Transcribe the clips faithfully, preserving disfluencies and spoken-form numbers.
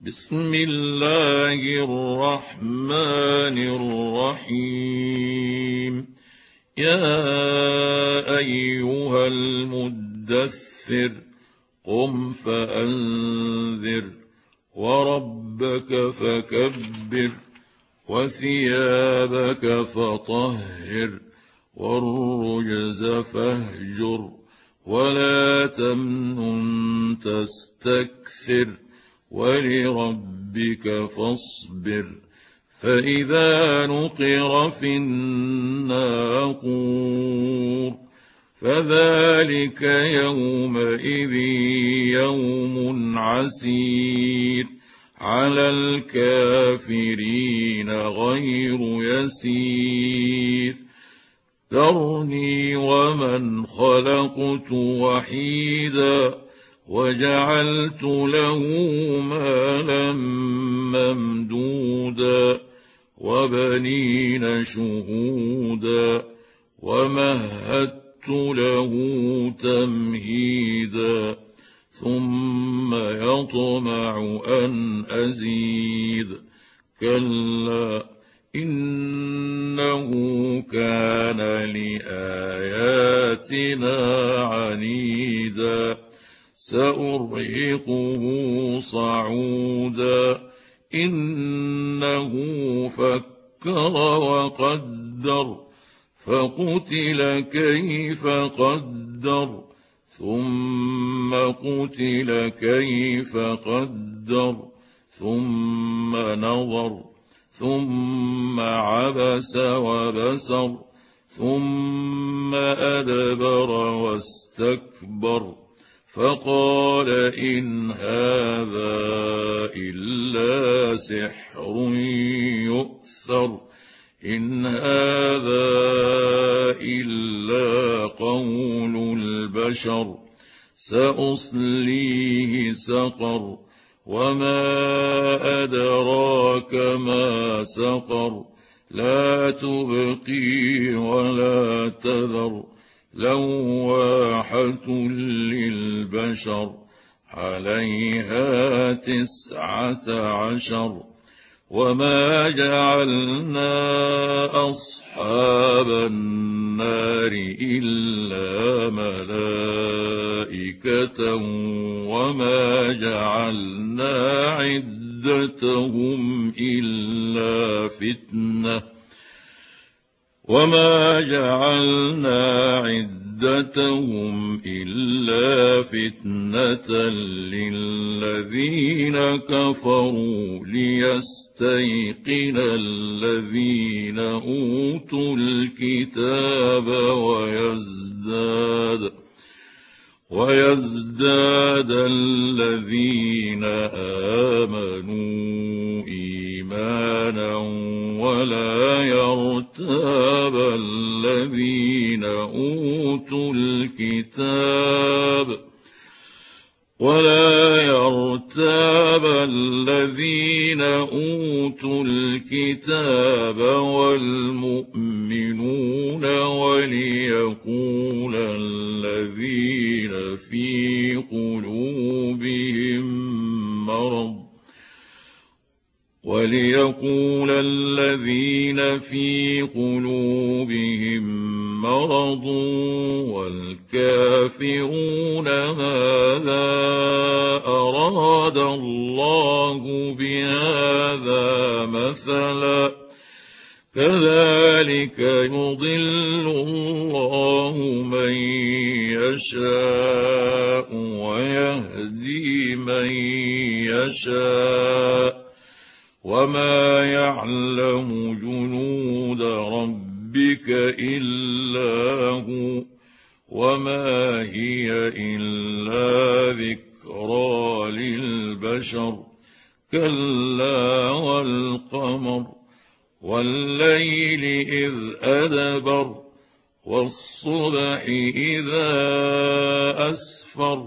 بسم الله الرحمن الرحيم. يا أيها المدثر قم فأنذر وربك فكبر وثيابك فطهر والرجز فاهجر ولا تمنن تستكثر ولربك فاصبر فإذا نقر في الناقور فذلك يومئذ يوم عسير على الكافرين غير يسير ذرني ومن خلقت وحيدا وجعلت له مالا ممدودا وبنين شهودا ومهدت له تمهيدا ثم يطمع أن أزيد كلا إنه كان لآياتنا عنيدا سأرهقه صعودا إنه فكر وقدر فقتل كيف قدر ثم قتل كيف قدر ثم نظر ثم عبس وبسر ثم أدبر واستكبر فقال إن هذا إلا سحر يؤثر إن هذا إلا قول البشر سأصليه سقر وما أدراك ما سقر لا تبقي ولا تذر لواحة للبشر عليها تسعة عشر وما جعلنا أصحاب النار إلا ملائكة وما جعلنا عدتهم إلا فتنة وما جعلنا عدتهم إلا فتنة للذين كفروا ليستيقن الذين أوتوا الكتاب ويزداد ويزداد الذين آمنوا إيمانا ولا يرتاب الذين أوتوا الكتاب ولا يرتاب الذين أوتوا الكتاب والمؤمنون وليقول الذين في قلوبهم مرض وليقول الذين في قلوبهم مرض والكافرون ماذا أراد الله بهذا مثلا كذلك يضل الله من يشاء ويهدي من يشاء وما يعلم جنود ربك إلا هو وما هي إلا ذكرى للبشر كلا والقمر والليل إذ أدبر والصبح إذا أسفر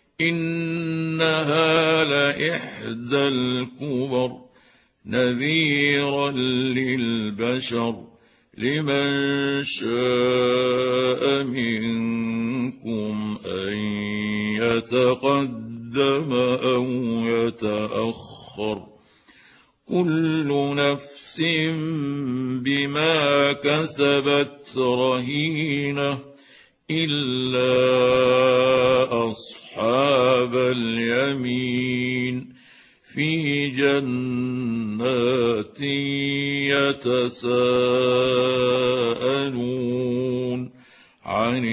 إنها لإحدى الكبر نذيرا للبشر لمن شاء منكم أن يتقدم أو يتأخر يؤخر كل نفس بما كسبت رهينة إلا أصحاب اليمين في جنات يتساءلون عن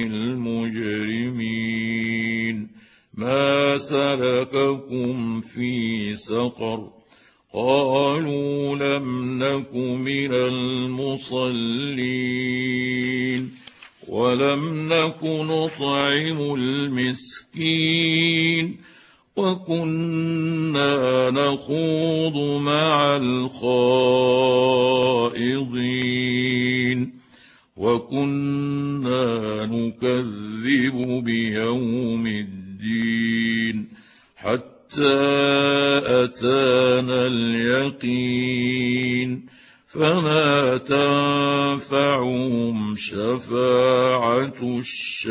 المجرمين ما سلككم في سقر قالوا لم نك من المصلين ولم نك نطعم المسكين وكنا نخوض مع الخائضين وكنا نكذب بيوم الدين حتى أتانا اليقين فما تنفعهم شفاعة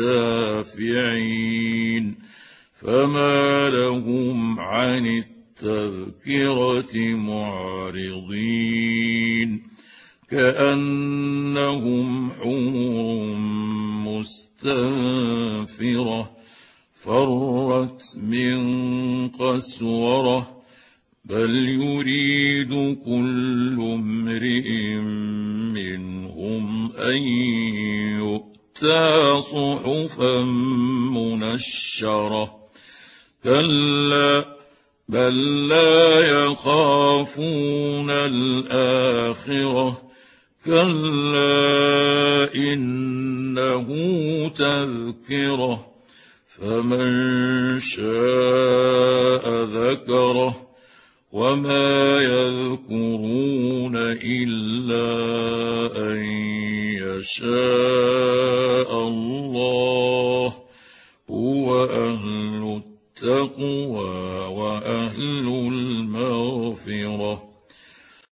الشافعين فما لهم عن التذكرة معرضين كأنهم حمر مستنفرة فرت من قسورة بل يريد كل امرئ منهم أن يؤتى صحفا منشرة كلا بل لا يخافون الآخرة كلا إنه تذكرة فمن شاء ذكره وما يذكرون إلا أن يشاء الله هو أهل التقوى وأهل المغفرة